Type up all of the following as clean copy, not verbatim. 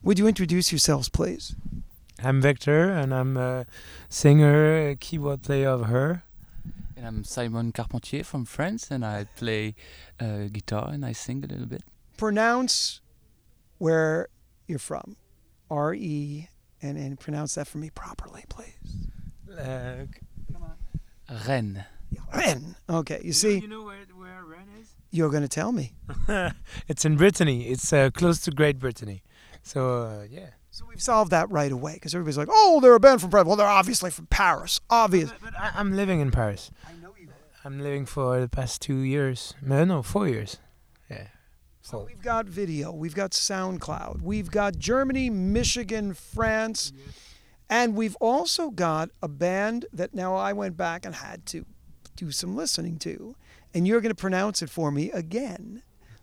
Would you introduce yourselves, please? I'm Victor, and I'm a singer, a keyboard player of Her. And I'm Simon Carpentier from France, and I play guitar and I sing a little bit. Pronounce where you're from. R-E-N-N. Pronounce that for me properly, please. Come on. Rennes. Rennes. Okay, you see, You know where Rennes is? you're going to tell me. It's in Brittany. It's close to Great Brittany. So, yeah. So we've solved that right away, because everybody's like, oh, they're a band from Paris. Well, they're obviously from Paris. Obvious. But I'm living in Paris. I know you are. I'm living for the past 2 years. No, 4 years. Yeah. So we've got video, we've got SoundCloud, we've got Germany, Michigan, France, and we've also got a band that now I went back and had to do some listening to, and you're going to pronounce it for me again.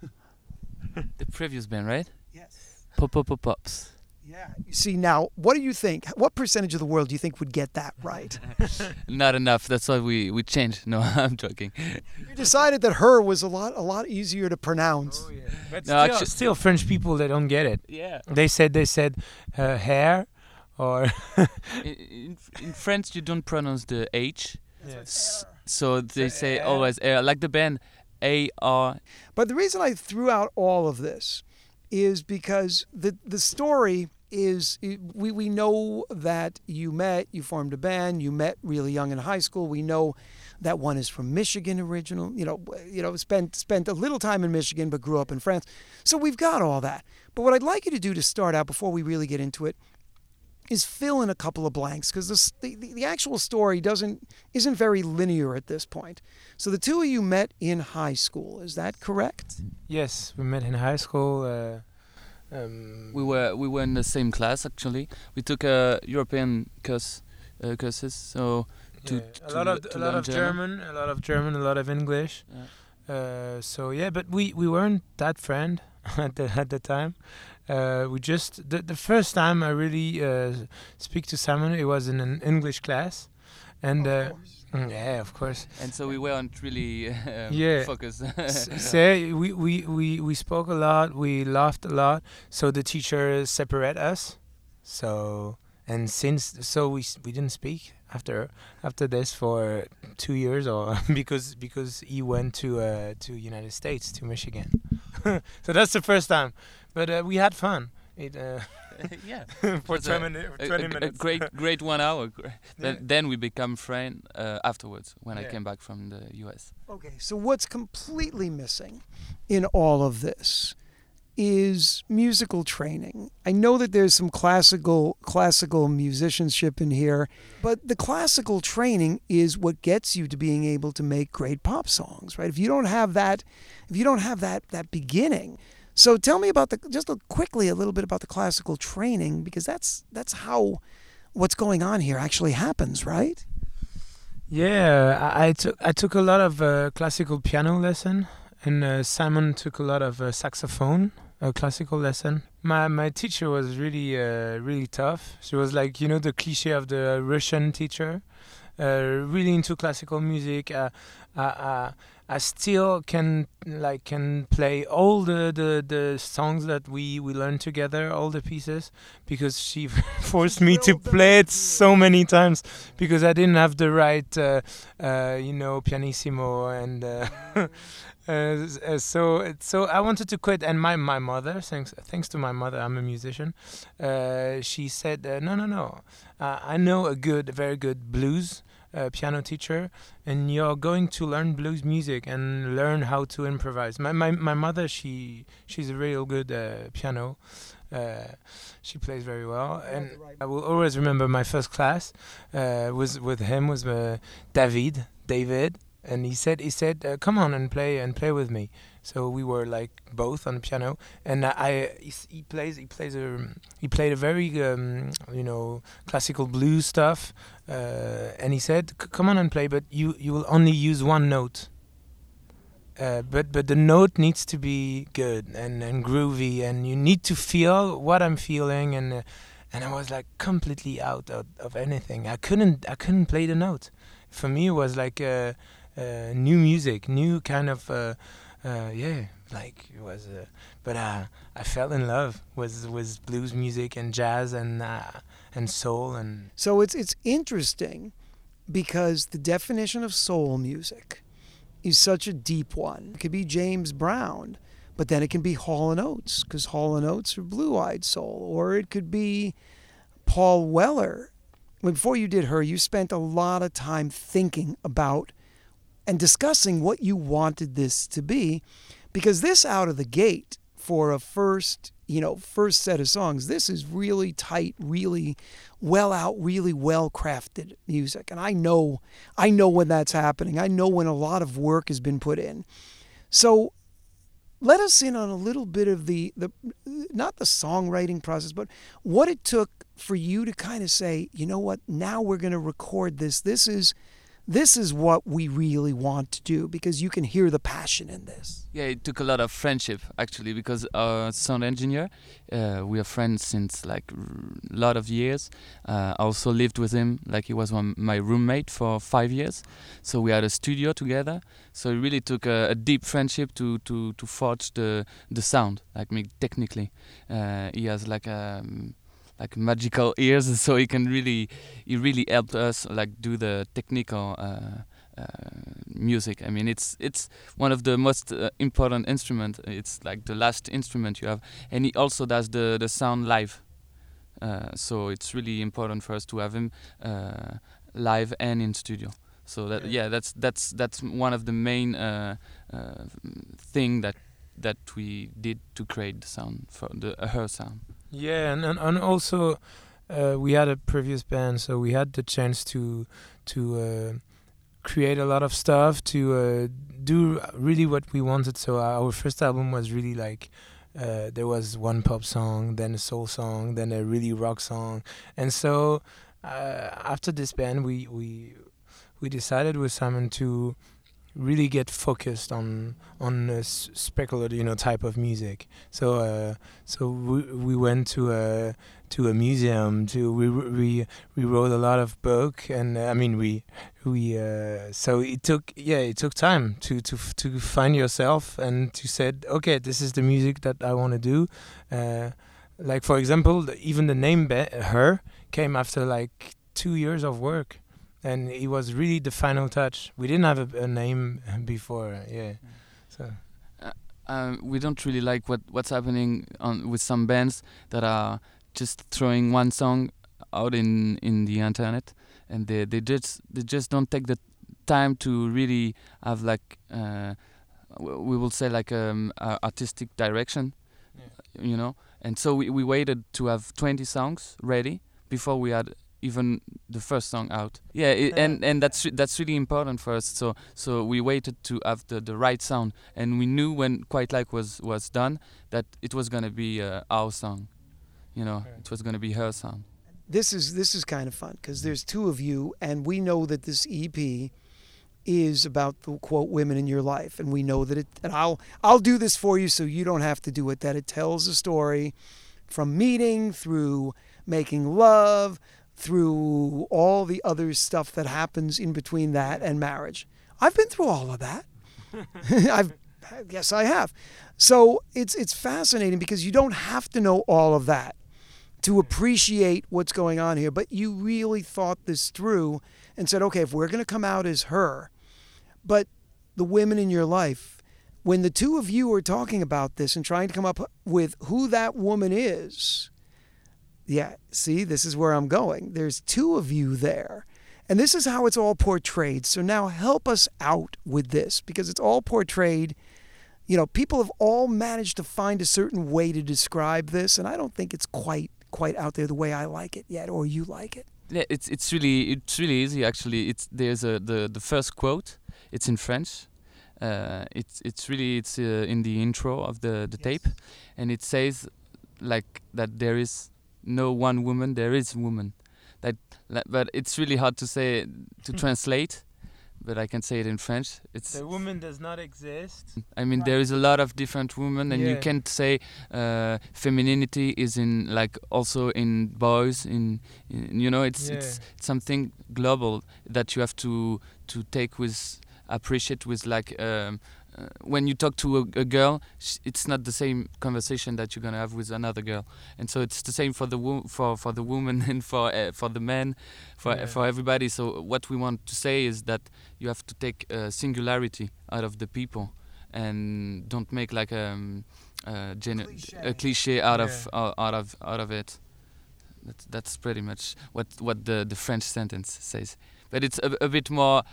The previous band, right? Yes. Pops. Yeah. You see, now, what do you think? What percentage of the world do you think would get that right? Not enough. That's why we changed. No, I'm joking. You decided that Her was a lot easier to pronounce. Oh, yeah. But No, still French people, they don't get it. Yeah. They said hair or... In French, you don't pronounce the H. Yes. So they say air. always air, like the band A-R. But the reason I threw out all of this is because the story is, we know that you formed a band, you met really young in high school. We know that one is from Michigan original, spent a little time in Michigan but grew up in France. So we've got all that. But what I'd like you to do to start out, before we really get into it, is fill in a couple of blanks, because the actual story isn't very linear at this point. So the two of you met in high school, is that correct? Yes, we met in high school. We were in the same class actually. We took European courses, so a lot of German, a lot of English. Yeah. But we weren't that friend at the time. We just the first time I really speak to Simon, it was in an English class, and of course. And so we weren't really focused. We spoke a lot, we laughed a lot. So the teacher separate us. So we didn't speak after this for 2 years, or because he went to United States, to Michigan. So that's the first time, but we had fun. Yeah. For 20 minutes. A great 1 hour. Yeah. Then we become friends afterwards when I Yeah. came back from the US. Okay, so what's completely missing in all of this is musical training. I know that there's some classical musicianship in here, but the classical training is what gets you to being able to make great pop songs, right? If you don't have that beginning. So tell me about quickly a little bit about the classical training, because that's how what's going on here actually happens, right? Yeah, I took a lot of classical piano lesson, and Simon took a lot of saxophone classical lesson. My teacher was really tough. She was like, the cliche of the Russian teacher, really into classical music. I still can play all the songs that we learned together, all the pieces, because she forced me to play it so many times, because I didn't have the right pianissimo, and so I wanted to quit. And my mother, thanks to my mother, I'm a musician. She said, no, I know a very good blues piano teacher, and you're going to learn blues music and learn how to improvise. My mother, she's a real good piano. She plays very well, and I will always remember my first class was with him, was David, and he said come on and play with me. So we were like both on the piano, and he played a very classical blues stuff, and he said, come on and play, but you will only use one note, but the note needs to be good and groovy, and you need to feel what I'm feeling, and I was like completely out of anything. I couldn't play the note. For me, it was like new music, new kind of Like it was, but I fell in love with blues music and jazz and soul and. So it's interesting because the definition of soul music is such a deep one. It could be James Brown, but then it can be Hall & Oates, because Hall & Oates are blue-eyed soul. Or it could be Paul Weller. Before you did Her, you spent a lot of time thinking about and discussing what you wanted this to be, because this out of the gate for a first set of songs, this is really tight, really well out, really well crafted music. And I know when that's happening. I know when a lot of work has been put in. So let us in on a little bit of the not the songwriting process, but what it took for you to kind of say, you know what, now we're going to record this. This is what we really want to do, because you can hear the passion in this. Yeah, it took a lot of friendship actually, because our sound engineer, we are friends since like a lot of years. I also lived with him, like he was my roommate for 5 years. So we had a studio together. So it really took a deep friendship to forge the sound, like me technically. He has like magical ears, so he really helped us like do the technical music. I mean, it's one of the most important instruments. It's like the last instrument you have, and he also does the sound live. So it's really important for us to have him live and in studio. So that's one of the main thing that we did to create the sound for her sound. Yeah, and also we had a previous band, so we had the chance to create a lot of stuff, to do really what we wanted. So our first album was really like there was one pop song, then a soul song, then a really rock song, and so after this band, we decided with Simon to really get focused on speculative, type of music. So we went to a museum. We wrote a lot of book, and so it took time to find yourself and to said, okay, this is the music that I want to do. Like for example, even the name Her came after like 2 years of work. And it was really the final touch. We didn't have a name before, yeah. So we don't really like what's happening with some bands that are just throwing one song out in the internet, and they just don't take the time to really have like we will say like artistic direction, And so we waited to have 20 songs ready before we had even the first song out. And that's really important for us. So we waited to have the right sound, and we knew when Quite Like was done that it was gonna be our song. It was gonna be her song. This is kind of fun because there's two of you, and we know that this EP is about the quote women in your life, and we know that it. And I'll do this for you so you don't have to do it. That it tells a story from meeting through making love, through all the other stuff that happens in between that and marriage. I've been through all of that. Yes, I have. So it's fascinating because you don't have to know all of that to appreciate what's going on here, but you really thought this through and said, okay, if we're going to come out as Her, but the women in your life, when the two of you are talking about this and trying to come up with who that woman is, yeah, see, this is where I'm going. There's two of you there. And this is how it's all portrayed. So now help us out with this, because it's all portrayed. People have all managed to find a certain way to describe this, and I don't think it's quite out there the way I like it yet, or you like it. Yeah, it's really easy actually. There's the first quote. It's in French. It's in the intro of the tape, and it says like that there is no one woman, there is woman. But it's really hard to say to translate. But I can say it in French. The woman does not exist. I mean, there is a lot of different women, and you can't say femininity is in like also in boys. It's something global that you have to take with appreciate with like when you talk to a girl, it's not the same conversation that you're gonna have with another girl, and so it's the same for the for the woman and for the men, for everybody. So what we want to say is that you have to take singularity out of the people, and don't make like a cliche out of it. That's pretty much what the French sentence says, but it's a bit more.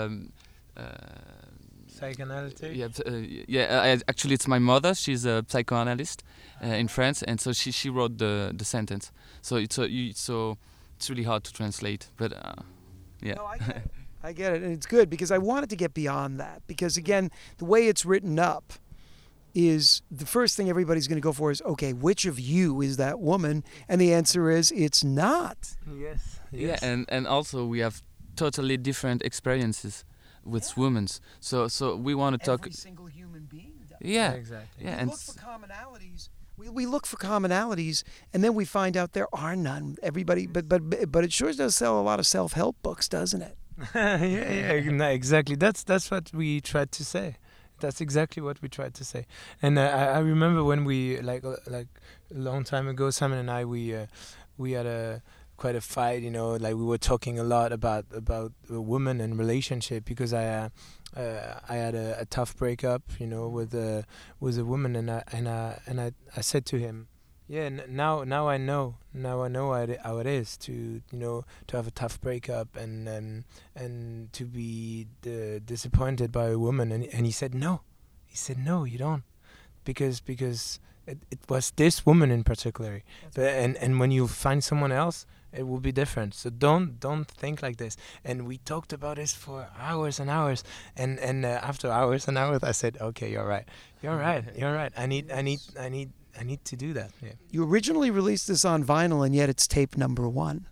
Psychoanalytic. Actually, it's my mother. She's a psychoanalyst in France, and so she wrote the sentence. So it's really hard to translate. But yeah. No, I get it, and it's good because I wanted to get beyond that. Because again, the way it's written up is the first thing everybody's going to go for is, okay, which of you is that woman? And the answer is, it's not. Yes. Yeah, and also we have totally different experiences with women. So we want to talk. Every single human being does. Yeah, exactly. Yeah, We and look for commonalities. We look for commonalities, and then we find out there are none. Everybody, but it sure does sell a lot of self-help books, doesn't it? No, exactly. That's what we tried to say. That's exactly what we tried to say. And I remember when we like a long time ago, Simon and I we had quite a fight. Like we were talking a lot about a woman and relationship because I had a tough breakup, with a woman, and I said to him, yeah, now I know how it is to to have a tough breakup and to be disappointed by a woman, and he said no, you don't, because it was this woman in particular, and when you find someone else, it will be different. So don't think like this. And we talked about this for hours and hours, and after hours and hours, I said, okay, you're right. I need to do that. Yeah. You originally released this on vinyl, and yet it's tape number 1.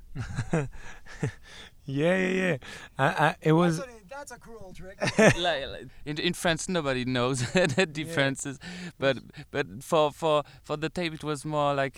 Yeah. It was. That's a cruel trick. In France, nobody knows the differences, but for the tape, it was more like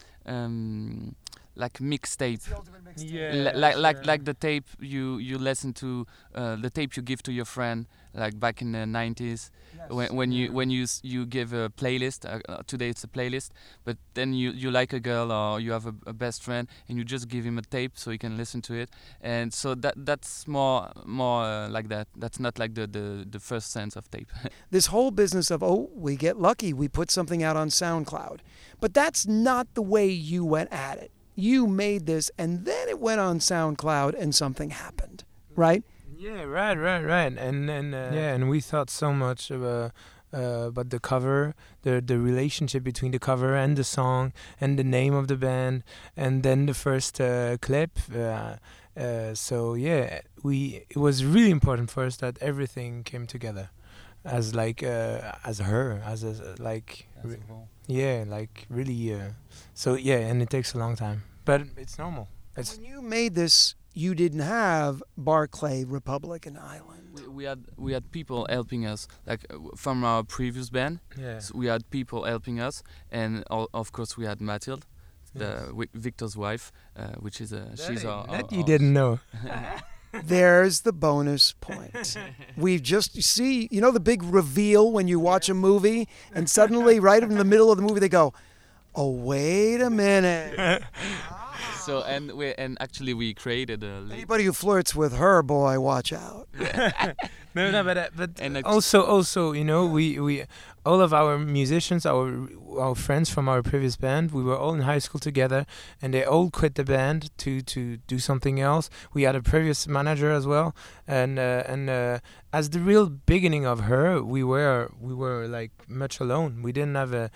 mixtape. Yeah, like the tape you listen to, the tape you give to your friend, like back in the 90s. Yes. When you give a playlist, today it's a playlist, but then you like a girl or you have a best friend and you just give him a tape so he can listen to it, and so that's more like that. That's not like the first sense of tape. This whole business of, we get lucky, we put something out on SoundCloud, but that's not the way you went at it. You made this, and then it went on SoundCloud, and something happened, right? Yeah, right. And we thought so much about the cover, the relationship between the cover and the song, and the name of the band, and then the first clip. So yeah, it was really important for us that everything came together, as like as her, as a yeah, like really. So yeah, and it takes a long time, but it's normal. When you made this, you didn't have Barclay Republican Island. We had people helping us, like from our previous band. Yeah. So we had people helping us, and of course we had Mathilde, Victor's wife, which is she's our. That you didn't know. There's the bonus point. We've just see, the big reveal when you watch a movie, and suddenly, right in the middle of the movie, they go, "Oh, wait a minute." So and actually we created a. Anybody who flirts with her, boy, watch out. No, but and also, we all of our musicians, our friends from our previous band, we were all in high school together, and they all quit the band to do something else. We had a previous manager as well, and as the real beginning of her, we were like much alone. We didn't have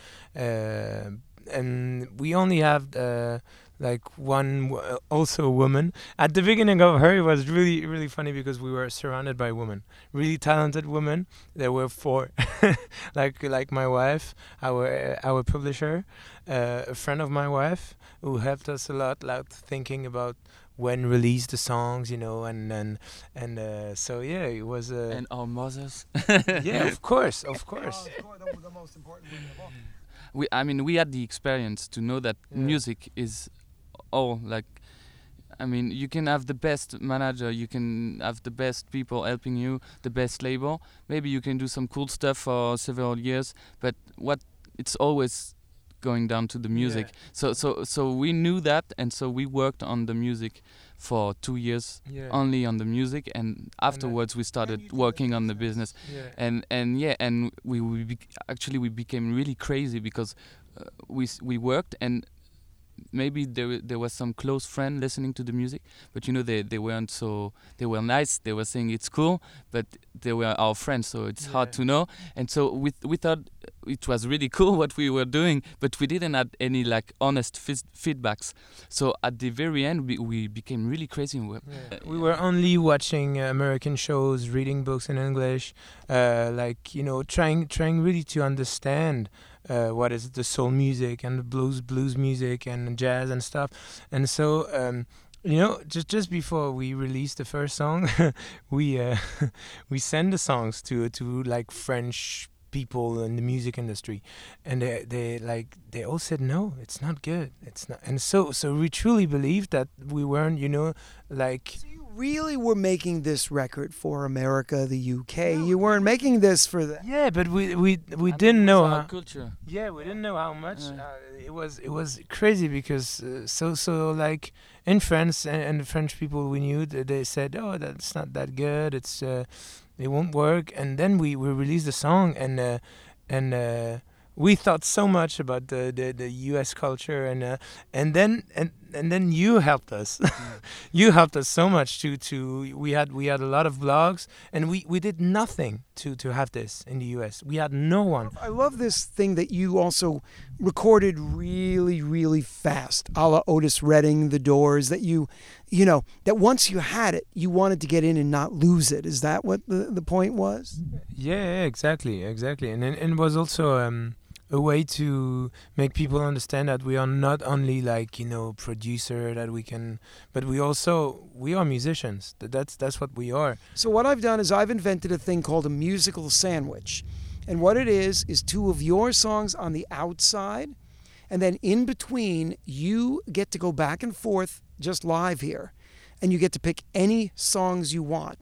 and we only have like one, also a woman. At the beginning of her, it was really, really funny because we were surrounded by women, really talented women. There were 4, like my wife, our publisher, a friend of my wife who helped us a lot, like thinking about when release the songs, and so yeah, it was. And our mothers. Yeah, of course. The most important women of all. We had the experience to know that music is all like I mean, you can have the best manager, you can have the best people helping you, the best label. Maybe you can do some cool stuff for several years, but it's always going down to the music. So we knew that, and so we worked on the music for 2 years, only on the music, and afterwards we started working on the business. And we became really crazy because we worked, and maybe there was some close friend listening to the music, but they weren't so, they were nice, they were saying it's cool, but they were our friends, so it's hard to know. And so we thought it was really cool what we were doing, but we didn't have any like honest feedbacks. So at the very end we became really crazy. We were only watching American shows, reading books in English, trying really to understand what is the soul music and the blues music and jazz and stuff. And so just before we released the first song, we sent the songs to like French people in the music industry, and they all said no, it's not good, it's not. And so we truly believed that we weren't, So you really were making this record for America, the UK. No, you weren't making this for the. Yeah, but we didn't know our culture. Yeah, we didn't know how much. It was crazy because so like in France and the French people we knew, they said, oh, that's not that good. It won't work. And then we released the song, and we thought so much about the U.S. culture, and then you helped us. You helped us so much to we had a lot of blogs, and we did nothing to have this in the U.S. We had no one. I love this thing that you also recorded really, really fast, a la Otis Redding, The Doors, that that once you had it, you wanted to get in and not lose it. Is that what the point was? Yeah, exactly. And it was also a way to make people understand that we are not only like producer that we can, but we are musicians. That's what we are. So what I've done is I've invented a thing called a musical sandwich, and what it is two of your songs on the outside, and then in between you get to go back and forth just live here, and you get to pick any songs you want.